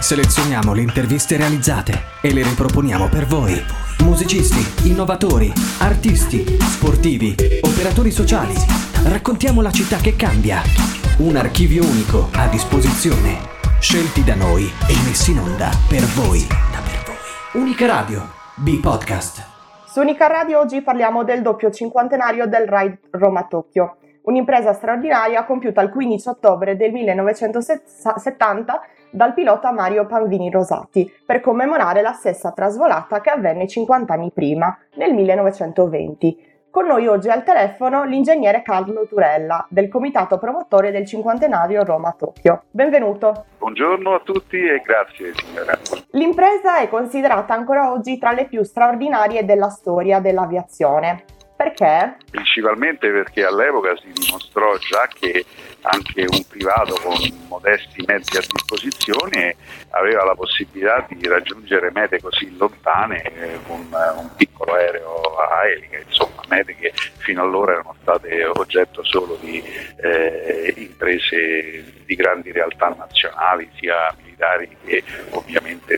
Selezioniamo le interviste realizzate e le riproponiamo per voi. Musicisti, innovatori, artisti, sportivi, operatori sociali. Raccontiamo la città che cambia. Un archivio unico a disposizione. Scelti da noi e messi in onda per voi. Unica Radio, B-Podcast. Su Unica Radio oggi parliamo del doppio cinquantenario del Ride Roma-Tokyo, un'impresa straordinaria compiuta il 15 ottobre del 1970 dal pilota Mario Panvini Rosati per commemorare la stessa trasvolata che avvenne 50 anni prima, nel 1920. Con noi oggi al telefono l'ingegnere Carlo Turella del comitato promotore del cinquantenario Roma-Tokyo. Benvenuto. Buongiorno a tutti e grazie signora. L'impresa è considerata ancora oggi tra le più straordinarie della storia dell'aviazione. Perché? Principalmente perché all'epoca si dimostrò già che anche un privato con modesti mezzi a disposizione aveva la possibilità di raggiungere mete così lontane con un piccolo aereo a elica, insomma mete che fino allora erano state oggetto solo di imprese di grandi realtà nazionali, sia militari che ovviamente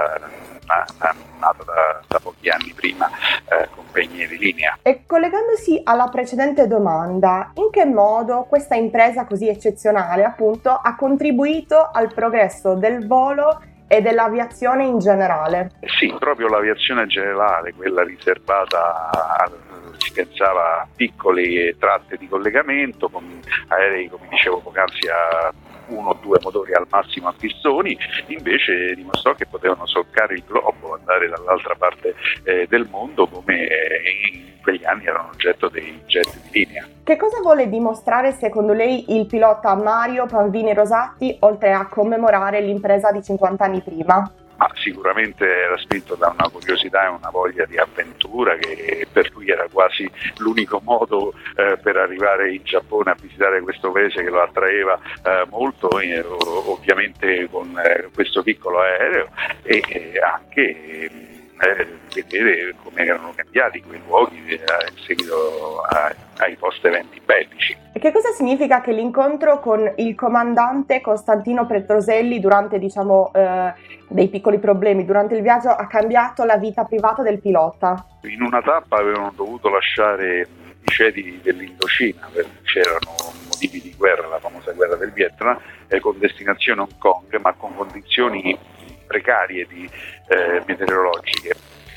nata da pochi anni prima compagnie di linea. E collegandosi alla precedente domanda, in che modo questa impresa così eccezionale appunto ha contribuito al progresso del volo e dell'aviazione in generale? Sì, proprio l'aviazione generale, quella riservata si pensava a piccole tratte di collegamento con aerei, come dicevo poc'anzi, a 1 o 2 motori al massimo a pistoni, invece dimostrò che potevano solcare il globo, andare dall'altra parte del mondo, come in quegli anni erano oggetto dei jet di linea. Che cosa vuole dimostrare secondo lei il pilota Mario Panvini Rosati, oltre a commemorare l'impresa di 50 anni prima? Ma sicuramente era spinto da una curiosità e una voglia di avventura che per lui era quasi l'unico modo per arrivare in Giappone a visitare questo paese che lo attraeva molto, ovviamente con questo piccolo aereo e anche vedere come erano cambiati quei luoghi in seguito ai post-eventi bellici. E che cosa significa che l'incontro con il comandante Costantino Petroselli durante dei piccoli problemi durante il viaggio ha cambiato la vita privata del pilota? In una tappa avevano dovuto lasciare i cedi dell'Indocina perché c'erano motivi di guerra, la famosa guerra del Vietnam, con destinazione Hong Kong, ma con condizioni precarie meteorologiche,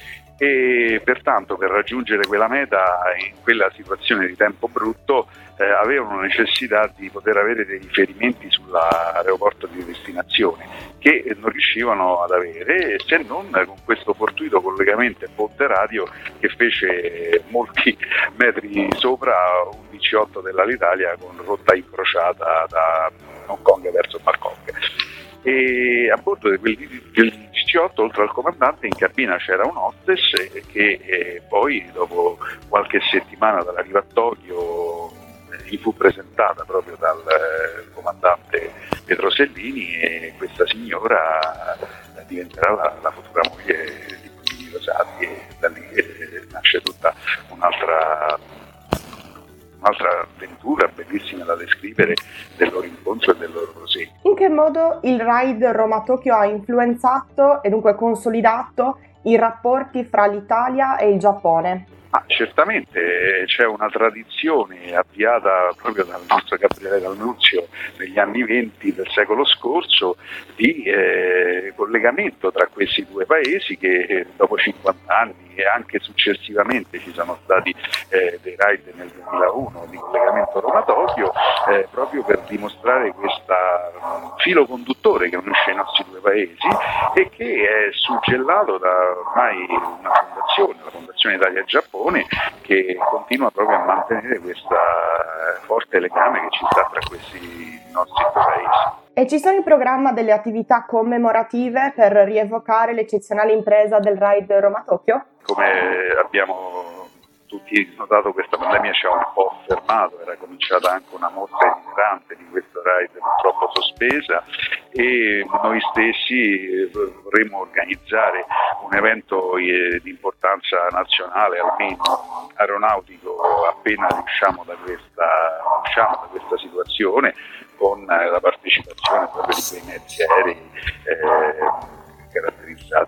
e pertanto per raggiungere quella meta in quella situazione di tempo brutto avevano necessità di poter avere dei riferimenti sull'aeroporto di destinazione che non riuscivano ad avere, se non con questo fortuito collegamento in ponte radio che fece molti metri sopra un DC-8 dell'Alitalia con rotta incrociata da Hong Kong verso Bangkok. E a bordo del DC-8, oltre al comandante, in cabina c'era un hostess che poi dopo qualche settimana dall'arrivo a Tokyo gli fu presentata proprio dal comandante Petrosellini, e questa signora diventerà la futura moglie di Panvini Rosati, e da lì nasce tutta un'altra avventura bellissima da descrivere del loro incontro e del loro proseguo. In che modo il Ride Roma-Tokyo ha influenzato e dunque consolidato i rapporti fra l'Italia e il Giappone? Certamente c'è una tradizione avviata proprio dal nostro Gabriele D'Annunzio negli anni 20 del secolo scorso di collegamento tra questi due paesi che dopo 50 anni e anche successivamente ci sono stati dei ride nel 2001 di collegamento Roma-Tokyo proprio per dimostrare questo filo conduttore che unisce i nostri due paesi e che è suggellato da ormai una fondazione, la Fondazione Italia-Giappone, che continua proprio a mantenere questo forte legame che ci sta tra questi nostri due paesi. E ci sono in programma delle attività commemorative per rievocare l'eccezionale impresa del Ride Roma-Tokyo? Come abbiamo tutti notato, questa pandemia ci ha un po' fermato, era cominciata anche una mostra itinerante di questo ride purtroppo sospesa, e noi stessi vorremmo organizzare un evento di importanza nazionale, almeno aeronautico, appena usciamo da questa situazione, con la partecipazione proprio di quei mezzi aerei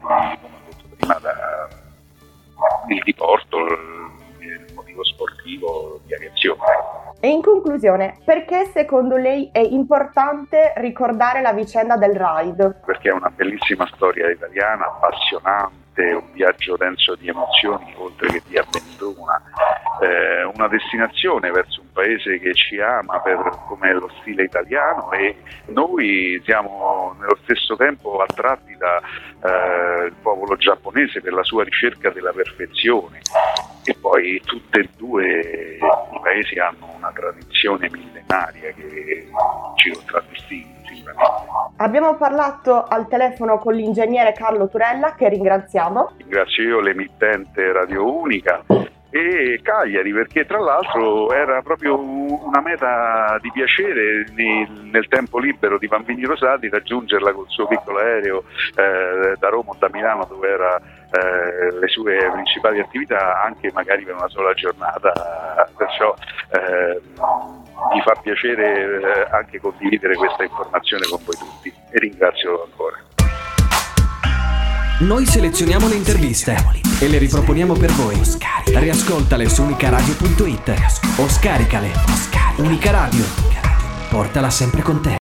come ho detto prima, il diporto, il motivo sportivo di aviazione. E in conclusione, perché secondo lei è importante ricordare la vicenda del Ride? Perché è una bellissima storia italiana, appassionante, un viaggio denso di emozioni oltre che di avventura, una destinazione verso un paese che ci ama per come è lo stile italiano, e noi siamo nello stesso tempo attratti dal popolo giapponese per la sua ricerca della perfezione. E poi tutti e due i paesi hanno una tradizione millenaria che ci contraddistingue sicuramente. Abbiamo parlato al telefono con l'ingegnere Carlo Turella, che ringraziamo. Ringrazio io l'emittente Radio Unica e Cagliari, perché tra l'altro era proprio una meta di piacere nel tempo libero di Bambini Rosati raggiungerla col suo piccolo aereo da Roma o da Milano, dove era le sue principali attività, anche magari per una sola giornata, perciò mi fa piacere anche condividere questa informazione con voi tutti e ringrazio ancora. Noi selezioniamo le interviste e le riproponiamo per voi. Riascoltale su unicaradio.it o scaricale. Unica Radio, portala sempre con te.